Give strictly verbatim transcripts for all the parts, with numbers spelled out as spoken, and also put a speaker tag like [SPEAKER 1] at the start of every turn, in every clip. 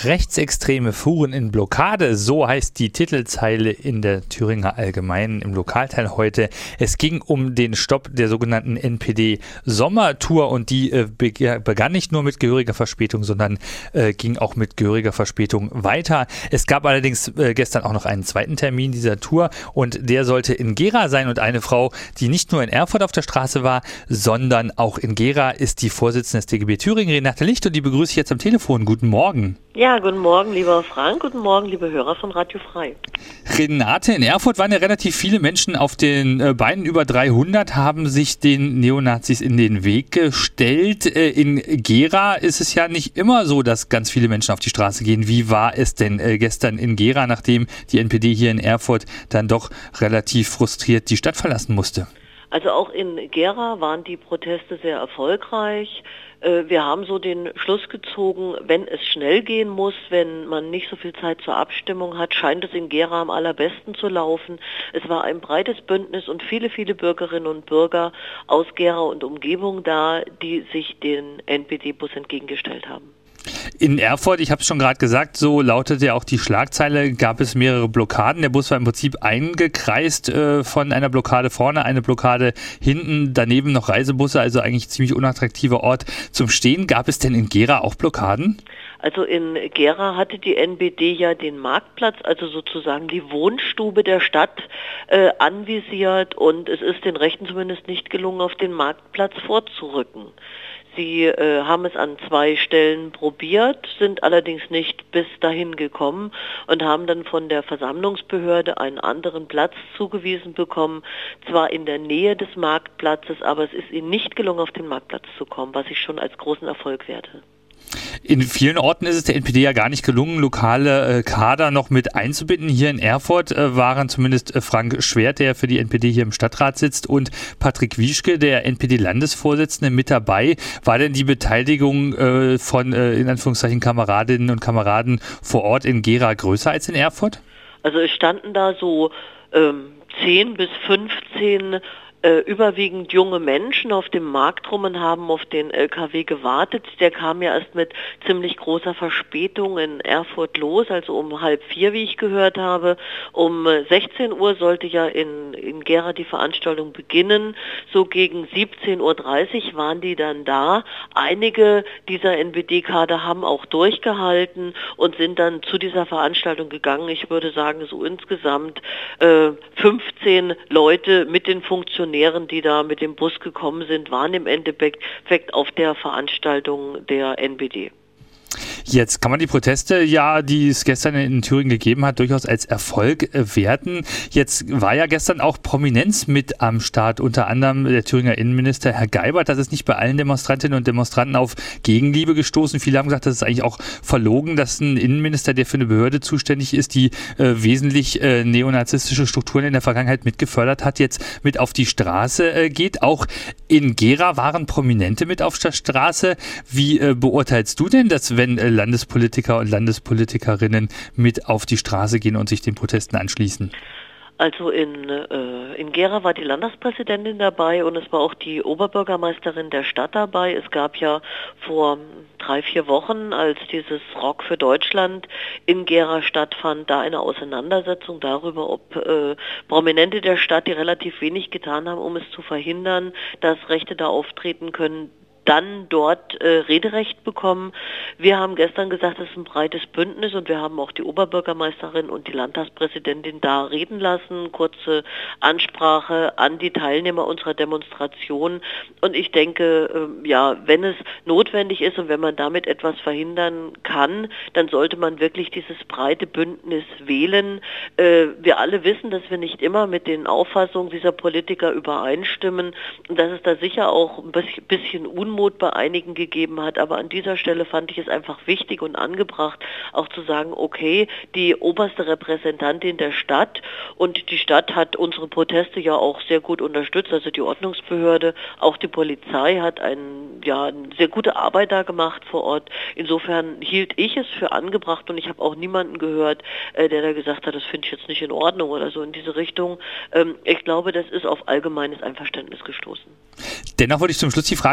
[SPEAKER 1] Rechtsextreme fuhren in Blockade, so heißt die Titelzeile in der Thüringer Allgemeinen im Lokalteil heute. Es ging um den Stopp der sogenannten N P D-Sommertour und die äh, begann nicht nur mit gehöriger Verspätung, sondern äh, ging auch mit gehöriger Verspätung weiter. Es gab allerdings äh, gestern auch noch einen zweiten Termin dieser Tour und der sollte in Gera sein und eine Frau, die nicht nur in Erfurt auf der Straße war, sondern auch in Gera, ist die Vorsitzende des D G B Thüringen, Renate Licht, und die begrüße ich jetzt am Telefon. Guten Morgen.
[SPEAKER 2] Ja, guten Morgen, lieber Frank. Guten Morgen, liebe Hörer von Radio Frei.
[SPEAKER 1] Renate, in Erfurt waren ja relativ viele Menschen auf den äh, Beinen. Über dreihundert haben sich den Neonazis in den Weg gestellt. Äh, in Gera ist es ja nicht immer so, dass ganz viele Menschen auf die Straße gehen. Wie war es denn äh, gestern in Gera, nachdem die N P D hier in Erfurt dann doch relativ frustriert die Stadt verlassen musste?
[SPEAKER 2] Also auch in Gera waren die Proteste sehr erfolgreich. Wir haben so den Schluss gezogen, wenn es schnell gehen muss, wenn man nicht so viel Zeit zur Abstimmung hat, scheint es in Gera am allerbesten zu laufen. Es war ein breites Bündnis und viele, viele Bürgerinnen und Bürger aus Gera und Umgebung da, die sich den N P D-Bus entgegengestellt haben.
[SPEAKER 1] In Erfurt, ich habe es schon gerade gesagt, so lautete ja auch die Schlagzeile, gab es mehrere Blockaden. Der Bus war im Prinzip eingekreist äh, von einer Blockade vorne, eine Blockade hinten, daneben noch Reisebusse, also eigentlich ein ziemlich unattraktiver Ort zum Stehen. Gab es denn in Gera auch Blockaden?
[SPEAKER 2] Also in Gera hatte die N P D ja den Marktplatz, also sozusagen die Wohnstube der Stadt, äh, anvisiert, und es ist den Rechten zumindest nicht gelungen, auf den Marktplatz vorzurücken. Sie äh, haben es an zwei Stellen probiert, sind allerdings nicht bis dahin gekommen und haben dann von der Versammlungsbehörde einen anderen Platz zugewiesen bekommen, zwar in der Nähe des Marktplatzes, aber es ist ihnen nicht gelungen, auf den Marktplatz zu kommen, was ich schon als großen Erfolg werte.
[SPEAKER 1] In vielen Orten ist es der N P D ja gar nicht gelungen, lokale äh, Kader noch mit einzubinden. Hier in Erfurt äh, waren zumindest äh, Frank Schwert, der für die N P D hier im Stadtrat sitzt, und Patrick Wieschke, der N P D-Landesvorsitzende, mit dabei. War denn die Beteiligung äh, von, äh, in Anführungszeichen, Kameradinnen und Kameraden vor Ort in Gera größer als in Erfurt?
[SPEAKER 2] Also es standen da so ähm, zehn bis fünfzehn Äh, überwiegend junge Menschen auf dem Markt rum und haben auf den L K W gewartet. Der kam ja erst mit ziemlich großer Verspätung in Erfurt los, also um halb vier, wie ich gehört habe. Um sechzehn Uhr sollte ja in, in Gera die Veranstaltung beginnen. So gegen siebzehn Uhr dreißig waren die dann da. Einige dieser N P D-Kader haben auch durchgehalten und sind dann zu dieser Veranstaltung gegangen. Ich würde sagen, so insgesamt äh, fünfzehn Leute mit den Funktionären, die da mit dem Bus gekommen sind, waren im Endeffekt auf der Veranstaltung der N P D.
[SPEAKER 1] Jetzt kann man die Proteste, ja, die es gestern in Thüringen gegeben hat, durchaus als Erfolg werten. Jetzt war ja gestern auch Prominenz mit am Start, unter anderem der Thüringer Innenminister Herr Geibert. Das ist nicht bei allen Demonstrantinnen und Demonstranten auf Gegenliebe gestoßen. Viele haben gesagt, das ist eigentlich auch verlogen, dass ein Innenminister, der für eine Behörde zuständig ist, die äh, wesentlich äh, neonazistische Strukturen in der Vergangenheit mitgefördert hat, jetzt mit auf die Straße äh, geht. Auch in Gera waren Prominente mit auf der Straße. Wie äh, beurteilst du denn das, wenn äh, Landespolitiker und Landespolitikerinnen mit auf die Straße gehen und sich den Protesten anschließen?
[SPEAKER 2] Also in, äh, in Gera war die Landtagspräsidentin dabei und es war auch die Oberbürgermeisterin der Stadt dabei. Es gab ja vor drei, vier Wochen, als dieses Rock für Deutschland in Gera stattfand, da eine Auseinandersetzung darüber, ob äh, Prominente der Stadt, die relativ wenig getan haben, um es zu verhindern, dass Rechte da auftreten können, dann dort äh, Rederecht bekommen. Wir haben gestern gesagt, es ist ein breites Bündnis und wir haben auch die Oberbürgermeisterin und die Landtagspräsidentin da reden lassen, kurze Ansprache an die Teilnehmer unserer Demonstration, und ich denke, äh, ja, wenn es notwendig ist und wenn man damit etwas verhindern kann, dann sollte man wirklich dieses breite Bündnis wählen. Äh, wir alle wissen, dass wir nicht immer mit den Auffassungen dieser Politiker übereinstimmen und dass es da sicher auch ein bisschen Unmut bei einigen gegeben hat, aber an dieser Stelle fand ich es einfach wichtig und angebracht, auch zu sagen, okay, die oberste Repräsentantin der Stadt, und die Stadt hat unsere Proteste ja auch sehr gut unterstützt, also die Ordnungsbehörde, auch die Polizei hat ein, ja, eine sehr gute Arbeit da gemacht vor Ort. Insofern hielt ich es für angebracht und ich habe auch niemanden gehört, äh, der da gesagt hat, das finde ich jetzt nicht in Ordnung oder so in diese Richtung. Ähm, ich glaube, das ist auf allgemeines Einverständnis gestoßen.
[SPEAKER 1] Dennoch würde ich zum Schluss die Frage nochmal verallgemeinern.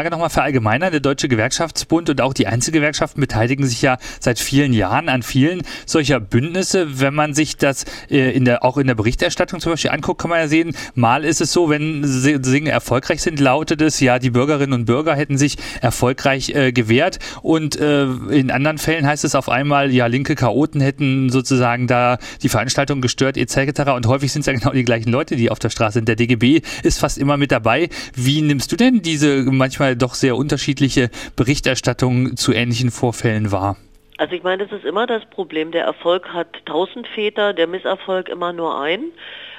[SPEAKER 1] allgemeiner, der Deutsche Gewerkschaftsbund und auch die Einzelgewerkschaften beteiligen sich ja seit vielen Jahren an vielen solcher Bündnisse. Wenn man sich das äh, in der, auch in der Berichterstattung zum Beispiel anguckt, kann man ja sehen, mal ist es so, wenn Dinge erfolgreich sind, lautet es, ja, die Bürgerinnen und Bürger hätten sich erfolgreich äh, gewehrt und äh, in anderen Fällen heißt es auf einmal, ja, linke Chaoten hätten sozusagen da die Veranstaltung gestört et cetera. Und häufig sind es ja genau die gleichen Leute, die auf der Straße sind. Der D G B ist fast immer mit dabei. Wie nimmst du denn diese manchmal doch sehr unterschiedliche Berichterstattung zu ähnlichen Vorfällen wahr?
[SPEAKER 2] Also ich meine, das ist immer das Problem. Der Erfolg hat tausend Väter, der Misserfolg immer nur einen.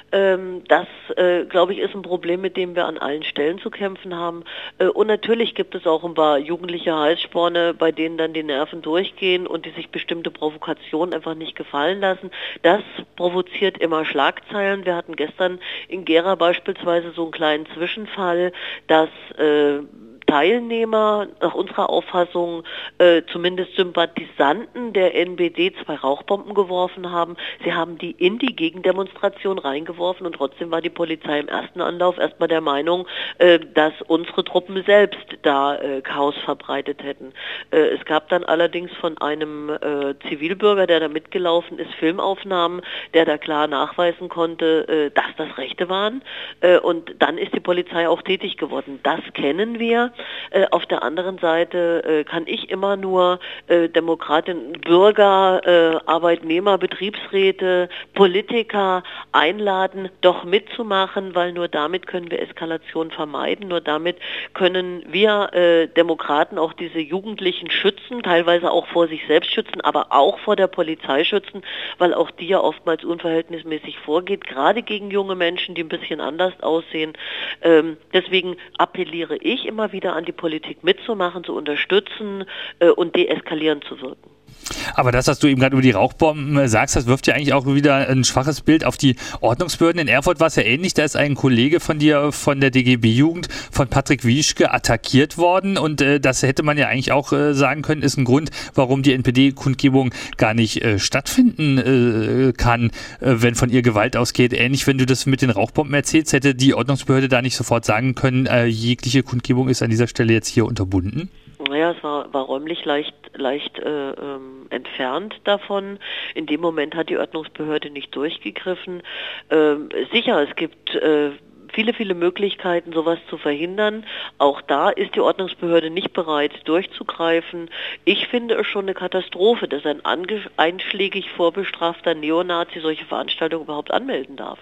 [SPEAKER 2] Das, äh, glaube ich, ist ein Problem, mit dem wir an allen Stellen zu kämpfen haben. Äh, und natürlich gibt es auch ein paar jugendliche Heißsporne, bei denen dann die Nerven durchgehen und die sich bestimmte Provokationen einfach nicht gefallen lassen. Das provoziert immer Schlagzeilen. Wir hatten gestern in Gera beispielsweise so einen kleinen Zwischenfall, dass äh, Teilnehmer, nach unserer Auffassung äh, zumindest Sympathisanten der N P D zwei Rauchbomben geworfen haben. Sie haben die in die Gegendemonstration reingeworfen und trotzdem war die Polizei im ersten Anlauf erstmal der Meinung, äh, dass unsere Truppen selbst da äh, Chaos verbreitet hätten. Äh, es gab dann allerdings von einem äh, Zivilbürger, der da mitgelaufen ist, Filmaufnahmen, der da klar nachweisen konnte, äh, dass das Rechte waren. Äh, und dann ist die Polizei auch tätig geworden. Das kennen wir. Äh, auf der anderen Seite äh, kann ich immer nur äh, Demokratinnen, Bürger, äh, Arbeitnehmer, Betriebsräte, Politiker einladen, doch mitzumachen, weil nur damit können wir Eskalation vermeiden, nur damit können wir äh, Demokraten auch diese Jugendlichen schützen, teilweise auch vor sich selbst schützen, aber auch vor der Polizei schützen, weil auch die ja oftmals unverhältnismäßig vorgeht, gerade gegen junge Menschen, die ein bisschen anders aussehen. Ähm, deswegen appelliere ich immer wieder an die Politik mitzumachen, zu unterstützen äh, und deeskalierend zu wirken.
[SPEAKER 1] Aber das, was du eben gerade über die Rauchbomben sagst, das wirft ja eigentlich auch wieder ein schwaches Bild auf die Ordnungsbehörden. In Erfurt war es ja ähnlich, da ist ein Kollege von dir von der D G B-Jugend, von Patrick Wieschke, attackiert worden und äh, das hätte man ja eigentlich auch äh, sagen können, ist ein Grund, warum die N P D-Kundgebung gar nicht äh, stattfinden äh, kann, äh, wenn von ihr Gewalt ausgeht. Ähnlich, wenn du das mit den Rauchbomben erzählst, hätte die Ordnungsbehörde da nicht sofort sagen können, äh, jegliche Kundgebung ist an dieser Stelle jetzt hier unterbunden?
[SPEAKER 2] Naja, es war, war räumlich leicht, leicht äh, ähm, entfernt davon. In dem Moment hat die Ordnungsbehörde nicht durchgegriffen. Ähm, sicher, es gibt äh, viele, viele Möglichkeiten, sowas zu verhindern. Auch da ist die Ordnungsbehörde nicht bereit, durchzugreifen. Ich finde es schon eine Katastrophe, dass ein ange- einschlägig vorbestrafter Neonazi solche Veranstaltungen überhaupt anmelden darf.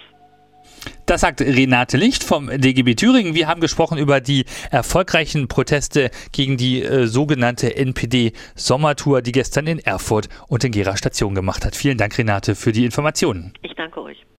[SPEAKER 1] Das sagt Renate Licht vom D G B Thüringen. Wir haben gesprochen über die erfolgreichen Proteste gegen die äh, sogenannte N P D-Sommertour, die gestern in Erfurt und in Gera Station gemacht hat. Vielen Dank, Renate, für die Informationen.
[SPEAKER 2] Ich danke euch.